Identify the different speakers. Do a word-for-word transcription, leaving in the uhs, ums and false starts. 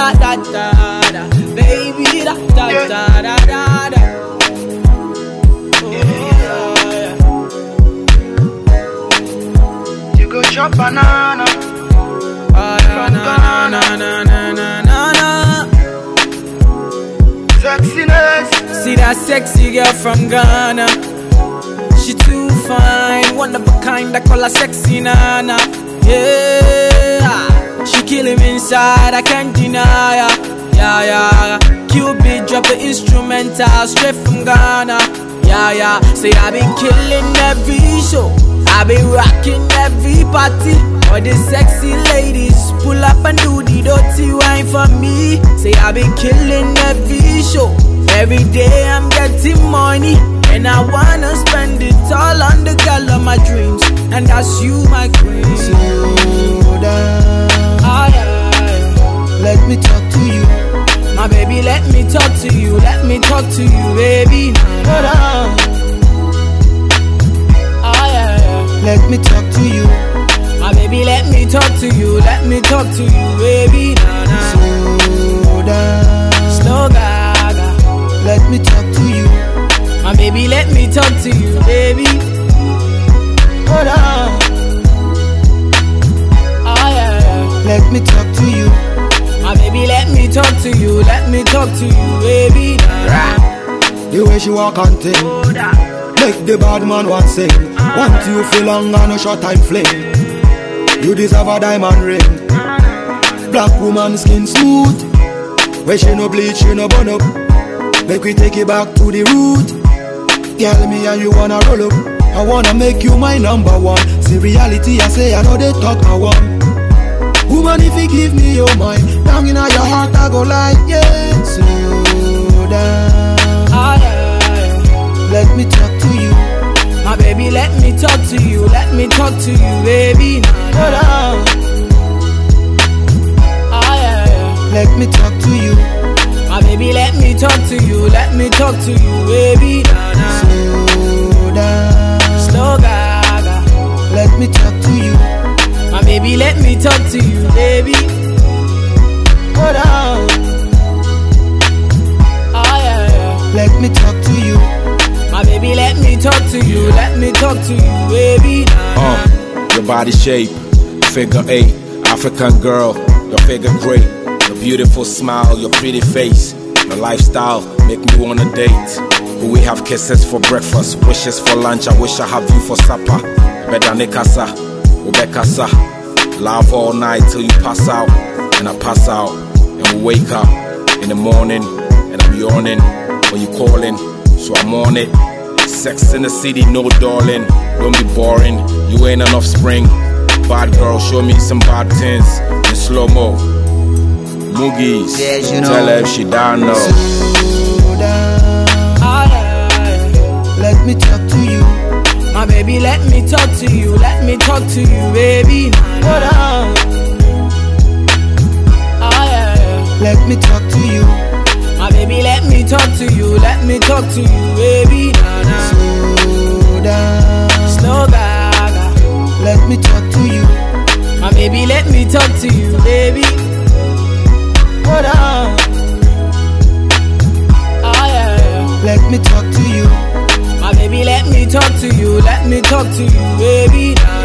Speaker 1: da da da da, baby da da
Speaker 2: Yeah.
Speaker 1: da da da da. Oh, yeah.
Speaker 2: You go chop banana.
Speaker 1: Oh, na na na na na na na na.
Speaker 2: Sexiness.
Speaker 1: See that sexy girl from Ghana. She too fine, one of a kind, I call her sexy nana. Yeah, she kill him inside, I can't deny her. Yeah, yeah, Cupid drop the instrumental straight from Ghana. Yeah, yeah, say I been killing every show, I been rocking every party. All the sexy ladies pull up and do the dirty wine for me. Say I been killing every show, every day I'm getting money. And I wanna spend it all on the girl of my dreams, and that's you, my queen.
Speaker 3: Slow down,
Speaker 1: Aye, aye.
Speaker 3: let me talk to you.
Speaker 1: My baby, let me talk to you, let me talk to you, baby.
Speaker 3: Slow down,
Speaker 1: Aye, aye.
Speaker 3: let me talk to you.
Speaker 1: My baby, let me talk to you, let me talk to you, baby.
Speaker 3: Slow down,
Speaker 1: Slow gaga.
Speaker 3: let me talk to you.
Speaker 1: My baby, let me talk to you, baby.
Speaker 3: Slow down,
Speaker 1: Aye, aye.
Speaker 3: let me talk to you.
Speaker 1: My baby, let me talk to you, let me talk to you, baby.
Speaker 3: The way she walk and ting, make the bad man want sing. Want you feel long and a short time fling. You deserve a diamond ring. Black woman skin smooth, where she no bleach, she no burn up. Make we take it back to the root. Girl, me and you wanna roll up. I wanna make you my number one. See reality, I say I know they talk I want. Woman, if you give me your mind, down in your heart I go like yeah. Slow down,
Speaker 1: Aye, aye.
Speaker 3: let me talk to you.
Speaker 1: My baby, let me talk to you, let me talk to you, baby.
Speaker 3: Slow down,
Speaker 1: Aye, aye.
Speaker 3: let me talk to you.
Speaker 1: My baby, let me talk to you, let me talk to you, baby.
Speaker 3: Slow down,
Speaker 1: Slow gaga.
Speaker 3: let me talk to you.
Speaker 1: My baby, let me talk to you, baby.
Speaker 3: Slow down,
Speaker 1: Aye, aye.
Speaker 3: let me talk to you.
Speaker 1: My baby, let me talk to you, let me talk to you, baby.
Speaker 4: Uh, your body shape, figure eight, African girl, your figure great, your beautiful smile, your pretty face, your lifestyle make me wanna date. Will we have kisses for breakfast, wishes for lunch? I wish I have you for supper. Better nekasa, ubekasa, laugh all night till you pass out, and I pass out, and we wake up in the morning, and I'm yawning when you calling, so I'm on it. Sex in the city, no darling, don't be boring, you ain't an offspring. Bad girl, show me some bad things in slow-mo. Moogies,
Speaker 3: Yes, you know.
Speaker 4: tell her if she down now.
Speaker 3: Slow down,
Speaker 1: Aye, aye.
Speaker 3: let me talk to you.
Speaker 1: My baby, let me talk to you, let me talk to you, baby.
Speaker 3: Slow down,
Speaker 1: Aye, aye.
Speaker 3: let me talk to you.
Speaker 1: My baby, let me talk to you, let me talk to you, baby.
Speaker 3: Slow down,
Speaker 1: Slow gaga.
Speaker 3: let me talk to you.
Speaker 1: My baby, let me talk to you, baby.
Speaker 3: Slow down,
Speaker 1: Aye, aye.
Speaker 3: let me talk to you.
Speaker 1: My baby, let me talk to you, let me talk to you, baby.